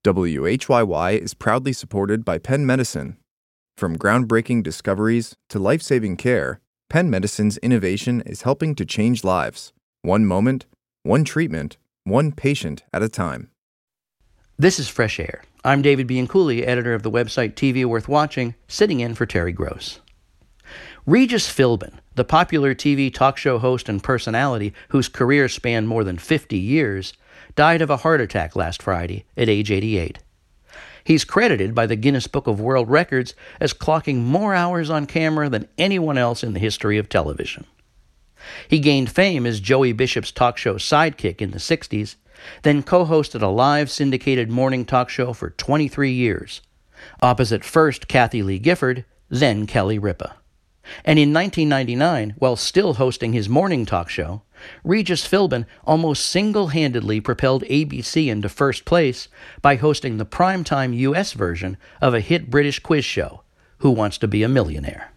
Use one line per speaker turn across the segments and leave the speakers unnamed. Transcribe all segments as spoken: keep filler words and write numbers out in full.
W H Y Y is proudly supported by Penn Medicine. From groundbreaking discoveries to life-saving care, Penn Medicine's innovation is helping to change lives, one moment, one treatment, one patient at a time.
This is Fresh Air. I'm David Bianculli, editor of the website T V Worth Watching, sitting in for Terry Gross. Regis Philbin, the popular T V talk show host and personality whose career spanned more than fifty years, died of a heart attack last Friday at age eighty-eight. He's credited by the Guinness Book of World Records as clocking more hours on camera than anyone else in the history of television. He gained fame as Joey Bishop's talk show sidekick in the sixties, then co-hosted a live syndicated morning talk show for twenty-three years, opposite first Kathie Lee Gifford, then Kelly Ripa. And in nineteen ninety-nine, while still hosting his morning talk show, Regis Philbin almost single-handedly propelled A B C into first place by hosting the primetime U S version of a hit British quiz show, Who Wants to Be a Millionaire?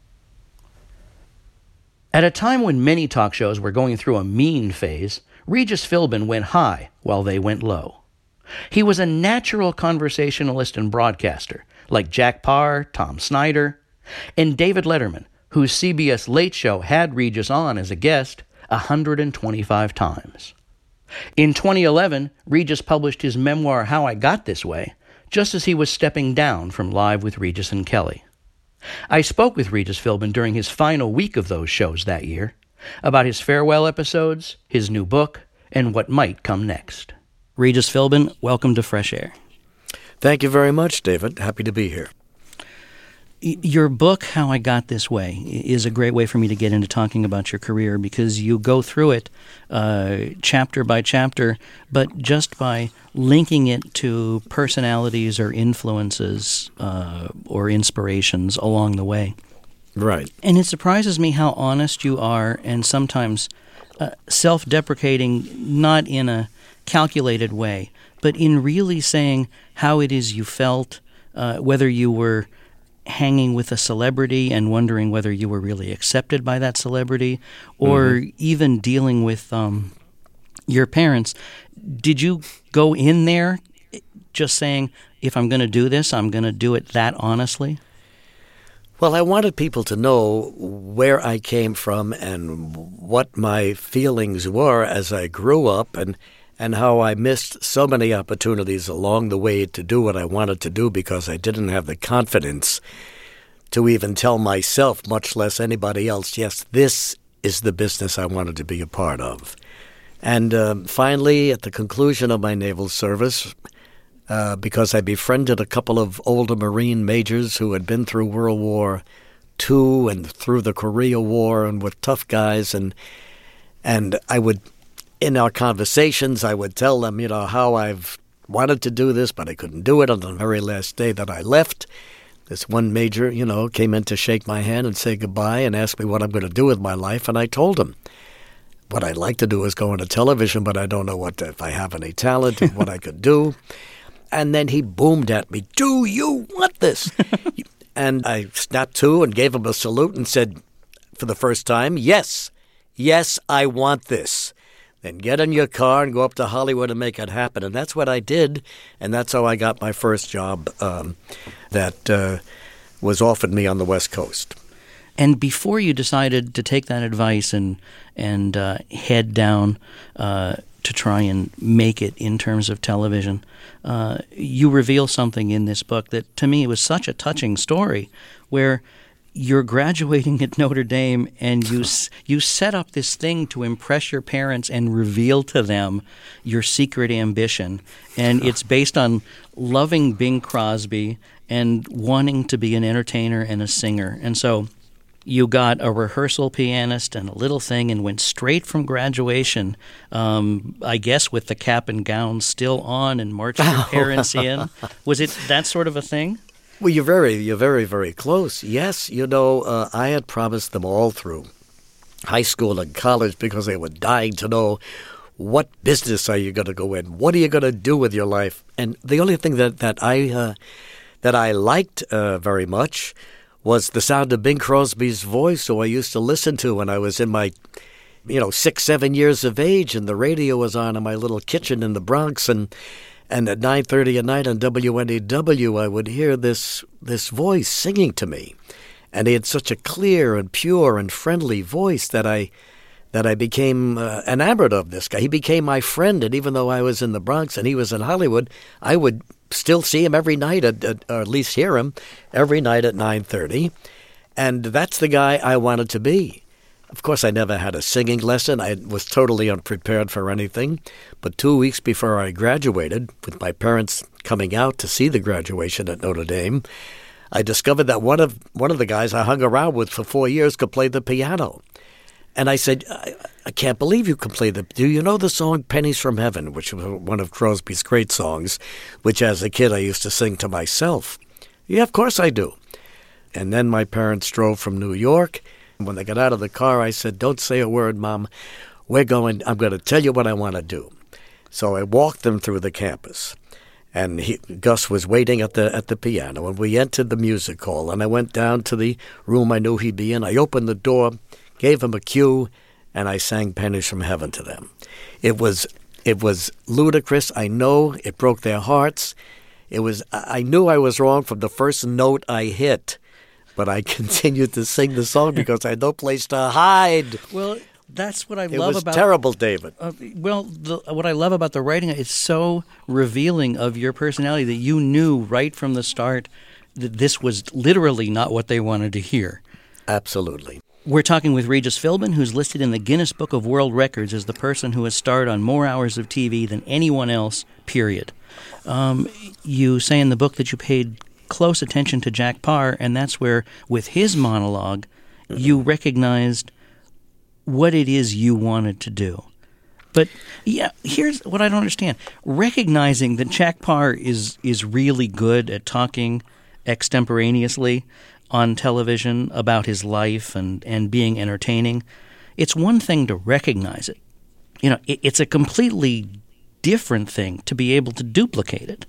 At a time when many talk shows were going through a mean phase, Regis Philbin went high while they went low. He was a natural conversationalist and broadcaster, like Jack Paar, Tom Snyder, and David Letterman, whose C B S Late Show had Regis on as a guest one hundred twenty-five times. In twenty eleven, Regis published his memoir How I Got This Way, just as he was stepping down from Live with Regis and Kelly. I spoke with Regis Philbin during his final week of those shows that year about his farewell episodes, his new book, and what might come next. Regis Philbin, welcome to Fresh Air.
Thank you very much, David. Happy to be here.
Your book, How I Got This Way, is a great way for me to get into talking about your career because you go through it uh, chapter by chapter, but just by linking it to personalities or influences uh, or inspirations along the way.
Right.
And it surprises me how honest you are and sometimes uh, self-deprecating, not in a calculated way, but in really saying how it is you felt, uh, whether you were hanging with a celebrity and wondering whether you were really accepted by that celebrity, or mm-hmm. even dealing with um, your parents. Did you go in there just saying, if I'm going to do this, I'm going to do it that honestly?
Well, I wanted people to know where I came from and what my feelings were as I grew up, and and how I missed so many opportunities along the way to do what I wanted to do because I didn't have the confidence to even tell myself, much less anybody else, yes, this is the business I wanted to be a part of. And um, finally, at the conclusion of my naval service, uh, because I befriended a couple of older Marine majors who had been through World War Two and through the Korea War and were tough guys, and and I would... in our conversations, I would tell them, you know, how I've wanted to do this, but I couldn't do it on the very last day that I left. This one major, you know, came in to shake my hand and say goodbye and ask me what I'm going to do with my life. And I told him what I'd like to do is go into television, but I don't know what if I have any talent and what I could do. And then he boomed at me, do you want this? And I snapped to and gave him a salute and said for the first time, yes, yes, I want this. Then get in your car and go up to Hollywood and make it happen. And that's what I did, and that's how I got my first job um, that uh, was offered me on the West Coast.
And before you decided to take that advice and and uh, head down uh, to try and make it in terms of television, uh, you reveal something in this book that, to me, was such a touching story, where you're graduating at Notre Dame and you you set up this thing to impress your parents and reveal to them your secret ambition. And it's based on loving Bing Crosby and wanting to be an entertainer and a singer. And so you got a rehearsal pianist and a little thing and went straight from graduation, um, I guess with the cap and gown still on, and marched your parents in. Was it that sort of a thing?
Well, you're very, you're very, very close. Yes, you know, uh, I had promised them all through high school and college because they were dying to know, what business are you going to go in? What are you going to do with your life? And the only thing that that I uh, that I liked uh, very much was the sound of Bing Crosby's voice, who I used to listen to when I was in my, you know, six, seven years of age, and the radio was on in my little kitchen in the Bronx, and. And at nine thirty at night on W N E W, I would hear this this voice singing to me. And he had such a clear and pure and friendly voice that I that I became uh, enamored of this guy. He became my friend, and even though I was in the Bronx and he was in Hollywood, I would still see him every night, at, at, or at least hear him every night at nine thirty. And that's the guy I wanted to be. Of course, I never had a singing lesson. I was totally unprepared for anything. But two weeks before I graduated, with my parents coming out to see the graduation at Notre Dame, I discovered that one of one of the guys I hung around with for four years could play the piano. And I said, I, I can't believe you can play the... Do you know the song Pennies from Heaven, which was one of Crosby's great songs, which as a kid I used to sing to myself? Yeah, of course I do. And then my parents drove from New York. When they got out of the car, I said, don't say a word, Mom. We're going... I'm going to tell you what I want to do. So I walked them through the campus. And he, Gus was waiting at the at the piano, and we entered the music hall. And I went down to the room I knew he'd be in. I opened the door, gave him a cue, and I sang Pennies from Heaven to them. It was it was ludicrous. I know it broke their hearts. It was I knew I was wrong from the first note I hit, but I continued to sing the song because I had no place to hide.
Well, that's what I
it
love
was
about
terrible, David.
Uh, well, the, what I love about the writing, it's so revealing of your personality that you knew right from the start that this was literally not what they wanted to hear.
Absolutely.
We're talking with Regis Philbin, who's listed in the Guinness Book of World Records as the person who has starred on more hours of T V than anyone else, period. Um, you say in the book that you paid close attention to Jack Paar, and that's where, with his monologue, mm-hmm. you recognized what it is you wanted to do. But, yeah, here's what I don't understand. Recognizing that Jack Paar is, is really good at talking extemporaneously on television about his life and, and being entertaining, it's one thing to recognize it. You know, it, it's a completely different thing to be able to duplicate it.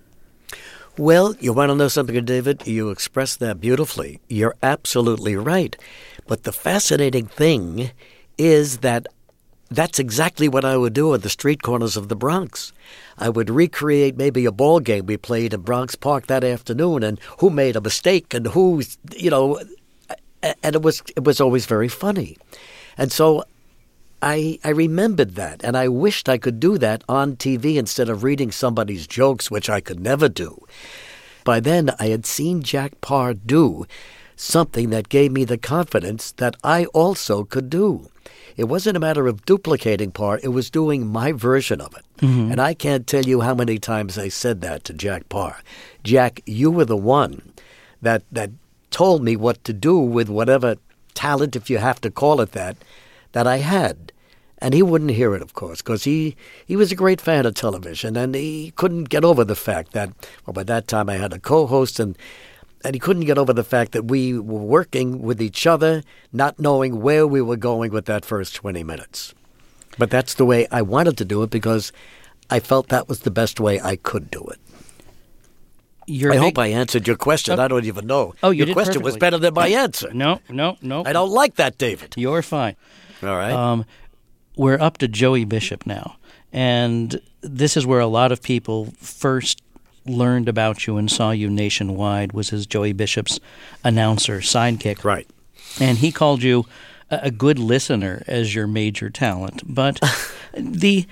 Well, you want to know something, David? You expressed that beautifully. You're absolutely right. But the fascinating thing is that that's exactly what I would do at the street corners of the Bronx. I would recreate maybe a ball game we played in Bronx Park that afternoon, and who made a mistake and who, you know, and it was it was always very funny. And so I I remembered that, and I wished I could do that on T V instead of reading somebody's jokes, which I could never do. By then, I had seen Jack Paar do something that gave me the confidence that I also could do. It wasn't a matter of duplicating Paar, it was doing my version of it. Mm-hmm. And I can't tell you how many times I said that to Jack Paar. Jack, you were the one that that told me what to do with whatever talent, if you have to call it that, that I had. And he wouldn't hear it, of course, because he, he was a great fan of television, and he couldn't get over the fact that, well, by that time I had a co-host, and And he couldn't get over the fact that we were working with each other, not knowing where we were going with that first twenty minutes. But that's the way I wanted to do it because I felt that was the best way I could do it. You're I big... hope I answered your question. Oh. I don't even know.
Oh, you
your
did
question
perfectly.
was better than my answer.
No, no, no.
I don't like that, David.
You're fine.
All right.
Um, we're up to Joey Bishop now. And this is where a lot of people first learned about you and saw you nationwide, was as Joey Bishop's announcer sidekick.
Right.
And he called you a good listener as your major talent. But the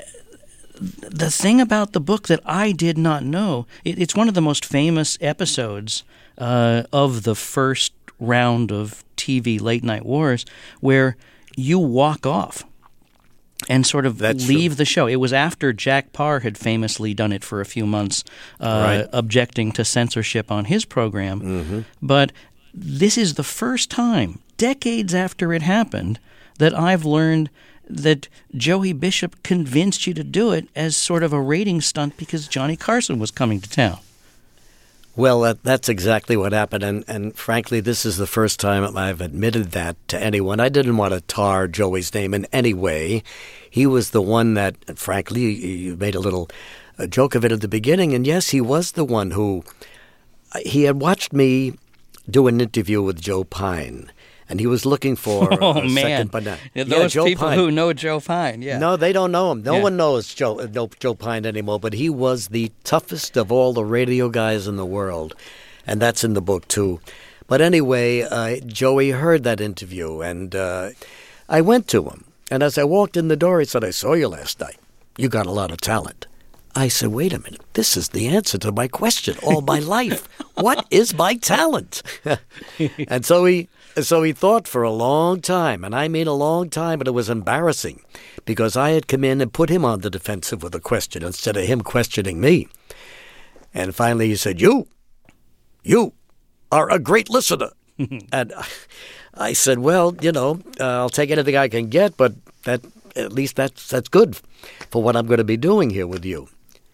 the thing about the book that I did not know, it, it's one of the most famous episodes uh, of the first round of T V late night wars where you walk off and sort of That's leave true. the show. It was after Jack Paar had famously done it for a few months, uh, right. objecting to censorship on his program. Mm-hmm. But this is the first time, decades after it happened, that I've learned that Joey Bishop convinced you to do it as sort of a rating stunt because Johnny Carson was coming to town.
Well, that, that's exactly what happened, and, and frankly, this is the first time I've admitted that to anyone. I didn't want to tar Joey's name in any way. He was the one that, frankly, you made a little a joke of it at the beginning, and yes, he was the one who, he had watched me do an interview with Joe Pyne, and he was looking for
oh,
a
man.
second banana.
Those
yeah, Joe
people
Pine.
who know Joe Pine, yeah.
No, they don't know him. No
Yeah.
one knows Joe, uh, no, Joe Pine anymore, but he was the toughest of all the radio guys in the world, and that's in the book, too. But anyway, uh, Joey heard that interview, and uh, I went to him. And as I walked in the door, he said, I saw you last night. You got a lot of talent. I said, wait a minute. This is the answer to my question all my life. What is my talent? and so he so he thought for a long time, and I mean a long time, and it was embarrassing because I had come in and put him on the defensive with a question instead of him questioning me. And finally he said, you, you are a great listener. and I said, well, you know, uh, I'll take anything I can get, but that at least that's that's good for what I'm going to be doing here with you.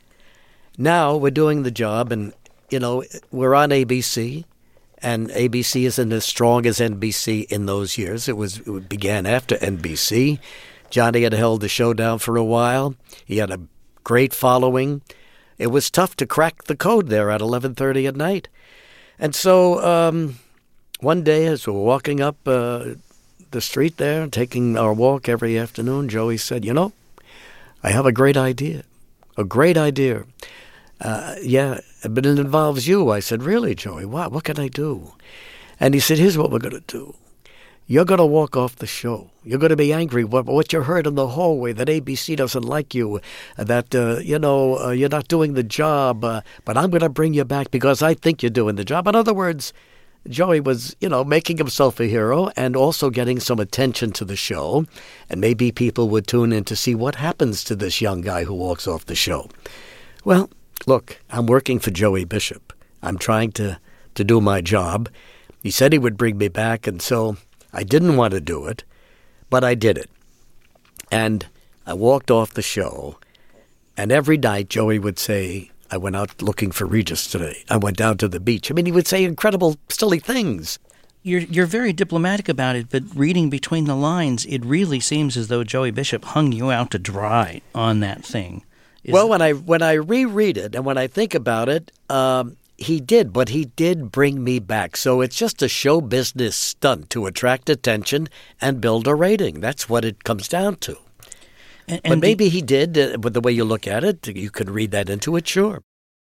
Now we're doing the job, and, you know, we're on A B C, and A B C isn't as strong as N B C in those years. It was it began after N B C. Johnny had held the show down for a while. He had a great following. It was tough to crack the code there at eleven thirty at night. And so um, one day as we were walking up uh, the street there, taking our walk every afternoon, Joey said, you know, I have a great idea, a great idea. Uh, yeah, but it involves you. I said, really, Joey, what, what can I do? And he said, here's what we're going to do. You're going to walk off the show. You're going to be angry what what you heard in the hallway, that A B C doesn't like you, that, uh, you know, uh, you're not doing the job, uh, but I'm going to bring you back because I think you're doing the job. In other words, Joey was, you know, making himself a hero and also getting some attention to the show, and maybe people would tune in to see what happens to this young guy who walks off the show. Well, look, I'm working for Joey Bishop. I'm trying to, to do my job. He said he would bring me back, and so I didn't want to do it, but I did it. And I walked off the show, and every night Joey would say, I went out looking for Regis today. I went down to the beach. I mean, he would say incredible, silly things.
You're you're very diplomatic about it, but reading between the lines, it really seems as though Joey Bishop hung you out to dry on that thing. Is
well, when I when I reread it and when I think about it, um, he did, but he did bring me back. So it's just a show business stunt to attract attention and build a rating. That's what it comes down to.
And,
but
and
maybe
the,
he did, uh, with the way you look at it, you could read that into it, sure.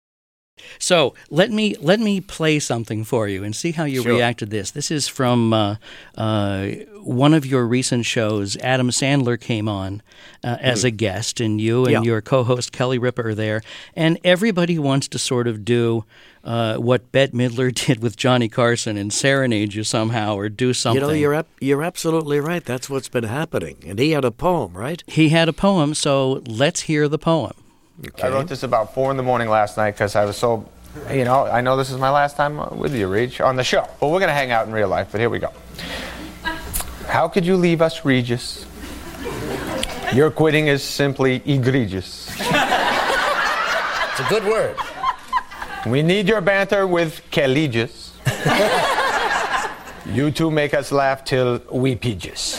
So let me let me play something for you and see how you
Sure.
react to this. This is from uh, uh, one of your recent shows. Adam Sandler came on uh, as mm. a guest, and you and
Yeah.
your co-host Kelly Ripa are there. And everybody wants to sort of do uh, what Bette Midler did with Johnny Carson and serenade you somehow or do something.
You know, you're ab- you're absolutely right. That's what's been happening. And he had a poem, right?
He had a poem, so let's hear the poem.
Okay.
I wrote this about four in the morning last night because I was so, you know, I know this is my last time with you, Reg, on the show. But we're going to hang out in real life, but here we go. How could you leave us, Regis? Your quitting is simply egregious.
It's a good word.
We need your banter with Kelligis. You two make us laugh till we peaches.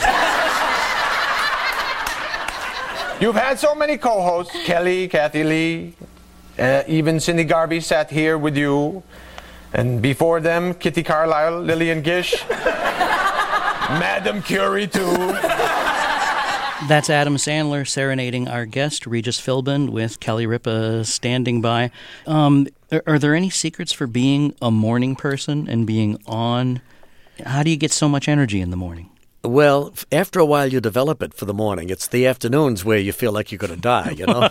You've had so many co-hosts, Kelly, Kathy Lee, uh, even Cindy Garvey sat here with you. And before them, Kitty Carlisle, Lillian Gish, Madame Curie too.
That's Adam Sandler serenading our guest, Regis Philbin, with Kelly Ripa standing by. Um, are, are there any secrets for being a morning person and being on? How do you get so much energy in the morning?
Well, f- after a while you develop it for the morning. It's the afternoons where you feel like you're going to die, you know?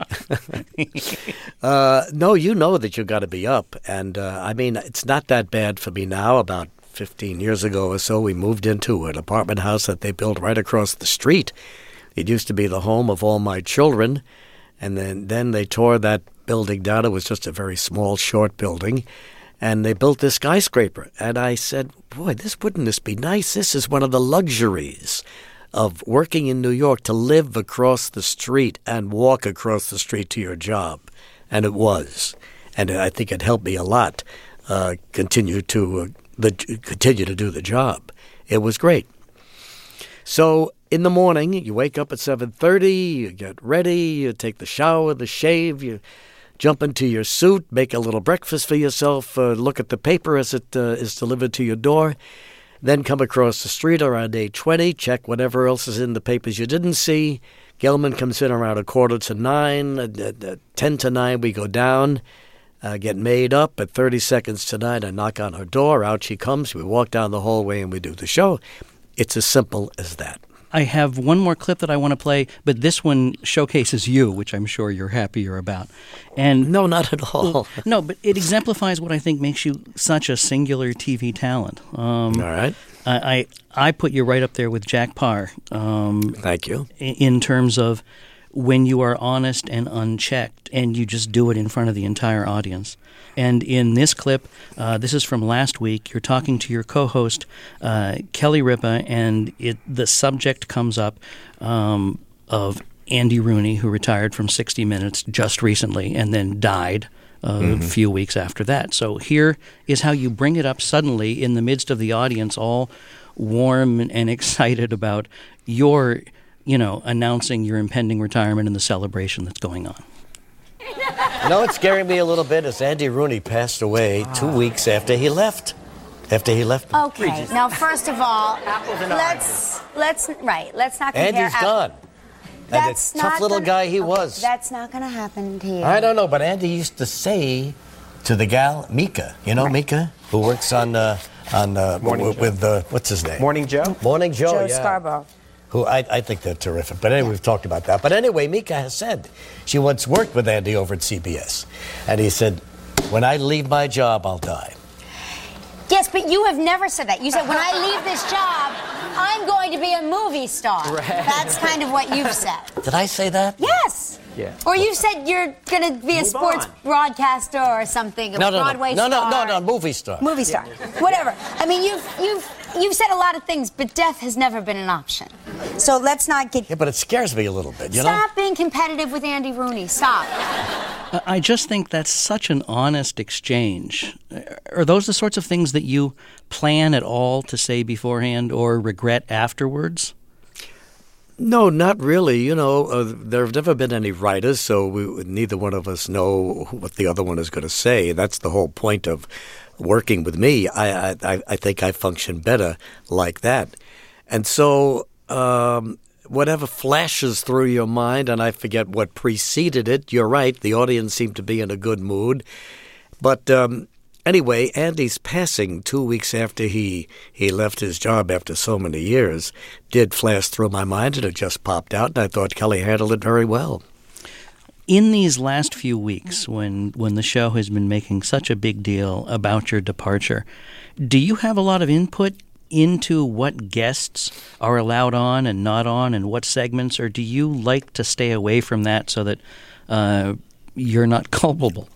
uh, no, you know that you've got to be up. And, uh, I mean, it's not that bad for me now. About fifteen years ago or so, we moved into an apartment house that they built right across the street. It used to be the home of all my children. And then, then they tore that building down. It was just a very small, short building. And they built this skyscraper. And I said, boy, this wouldn't this be nice? This is one of the luxuries of working in New York, to live across the street and walk across the street to your job. And it was. And I think it helped me a lot uh, continue to uh, the continue to do the job. It was great. So in the morning, you wake up at seven thirty, you get ready, you take the shower, the shave, you jump into your suit, make a little breakfast for yourself, uh, look at the paper as it uh, is delivered to your door, Then come across the street around eight twenty, check whatever else is in the papers you didn't see. Gelman comes in around a quarter to nine. At, at, at ten to nine, we go down, uh, get made up. At thirty seconds to nine, I knock on her door. Out she comes. We walk down the hallway and we do the show. It's as simple as that.
I have one more clip that I want to play, but this one showcases you, which I'm sure you're happier about. And
no, not at all.
No, but it exemplifies what I think makes you such a singular T V talent. Um,
all right.
I, I I put you right up there with Jack Paar. Um,
Thank you.
In, in terms of when you are honest and unchecked, and you just do it in front of the entire audience. And in this clip, uh, this is from last week, you're talking to your co-host, uh, Kelly Ripa, and it, the subject comes up um, of Andy Rooney, who retired from sixty minutes just recently and then died uh, mm-hmm. a few weeks after that. So here is how you bring it up suddenly in the midst of the audience, all warm and excited about your, you know, announcing your impending retirement and the celebration that's going on.
You know, it's scaring me a little bit as Andy Rooney passed away two weeks after he left. After he left.
Okay. Now, first of all, let's let's right. Let's not compare.
Andy's gone. And it's a tough little
gonna,
guy he
okay,
was.
That's not going to happen to you.
I don't know, but Andy used to say to the gal Mika, you know right. Mika, who works on uh, on uh, w- with uh, what's his name?
Morning Joe.
Morning Joe.
Joe
yeah.
Scarborough.
Who I, I think they're terrific. But anyway, yeah. we've talked about that. But anyway, Mika has said she once worked with Andy over at C B S. And he said, when I leave my job, I'll die.
Yes, but you have never said that. You said, when I leave this job, I'm going to be a movie star. Right. That's kind of what you've said.
Did I say that?
Yes.
Yeah.
Or you said you're going to be a Move sports on. broadcaster or something, a
no, no,
Broadway
no.
star.
No, no, no, no, movie star.
Movie star. Whatever. I mean, you've you've you've said a lot of things, but death has never been an option. So let's not get...
Yeah, but it scares me a little bit, you
Stop
know?
Stop being competitive with Andy Rooney. Stop.
I just think that's such an honest exchange. Are those the sorts of things that you plan at all to say beforehand or regret afterwards?
No, not really. You know, uh, there have never been any writers, so we, neither one of us know what the other one is going to say. That's the whole point of working with me. I I, I think I function better like that. And so um, whatever flashes through your mind, and I forget what preceded it, you're right, the audience seemed to be in a good mood. But um, anyway, Andy's passing two weeks after he, he left his job after so many years did flash through my mind, and it just popped out, and I thought Kelly handled it very well.
In these last few weeks, when, when the show has been making such a big deal about your departure, do you have a lot of input into what guests are allowed on and not on and what segments, or do you like to stay away from that so that uh, you're not culpable?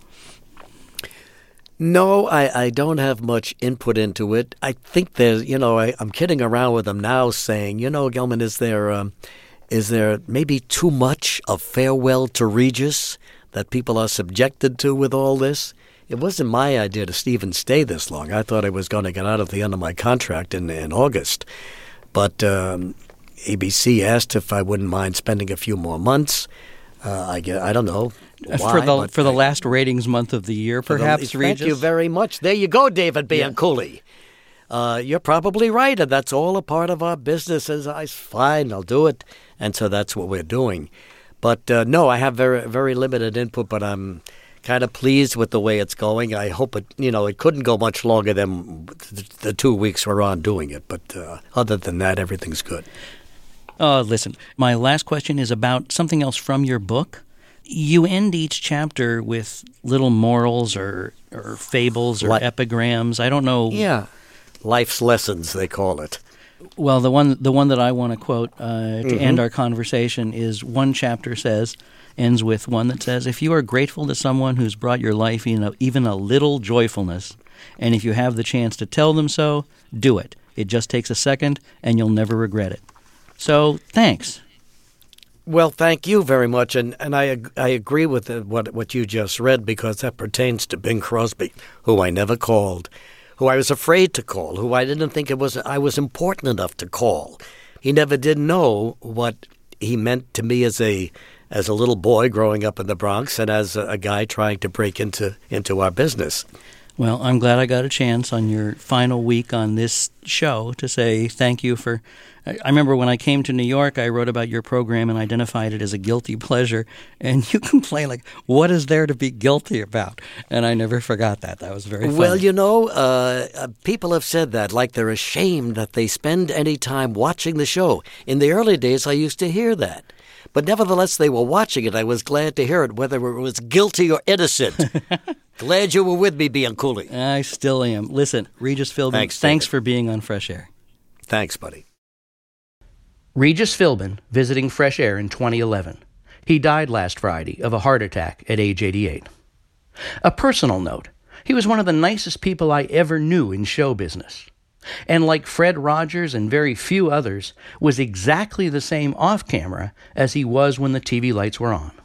No, I, I don't have much input into it. I think there's, you know, I, I'm kidding around with them now saying, you know, Gelman, is there um, is there maybe too much of farewell to Regis that people are subjected to with all this? It wasn't my idea to even stay this long. I thought I was going to get out at the end of my contract in, in August. But um, A B C asked if I wouldn't mind spending a few more months. Uh, I, get, I don't know why.
For the, for the
I,
last ratings month of the year, perhaps,
the,
Regis?
Thank you very much. There you go, David Bianculli. Yeah. Uh, you're probably right, and that's all a part of our business. As I fine, I'll do it. And so that's what we're doing. But uh, no, I have very, very limited input, but I'm kind of pleased with the way it's going. I hope it, you know, it couldn't go much longer than the two weeks we're on doing it. But uh, other than that, everything's good.
Uh, listen, my last question is about something else from your book. You end each chapter with little morals or, or fables or
Li-
epigrams. I don't know.
Yeah, life's lessons, they call it.
Well, the one the one that I want to quote uh, to
mm-hmm.
end our conversation is one chapter says, ends with one that says, if you are grateful to someone who's brought your life in a, even a little joyfulness, and if you have the chance to tell them so, do it. It just takes a second, and you'll never regret it. So, thanks.
Well, thank you very much, and, and I I agree with the, what what you just read, because that pertains to Bing Crosby, who I never called, who I was afraid to call, who I didn't think it was I was important enough to call. He never did know what he meant to me as a as a little boy growing up in the Bronx and as a, a guy trying to break into into our business.
Well, I'm glad I got a chance on your final week on this show to say thank you for... I remember when I came to New York, I wrote about your program and identified it as a guilty pleasure, and you complain like, what is there to be guilty about? And I never forgot that. That was very funny.
Well, you know, uh, uh, people have said that, like they're ashamed that they spend any time watching the show. In the early days, I used to hear that. But nevertheless, they were watching it. I was glad to hear it, whether it was guilty or innocent. Glad you were with me, Bianculli.
I still am. Listen, Regis Philbin,
Thanks,
thanks
David.
for being on Fresh Air.
Thanks, buddy.
Regis Philbin visiting Fresh Air in twenty eleven. He died last Friday of a heart attack at age eighty-eight. A personal note, he was one of the nicest people I ever knew in show business. And like Fred Rogers and very few others, was exactly the same off-camera as he was when the T V lights were on.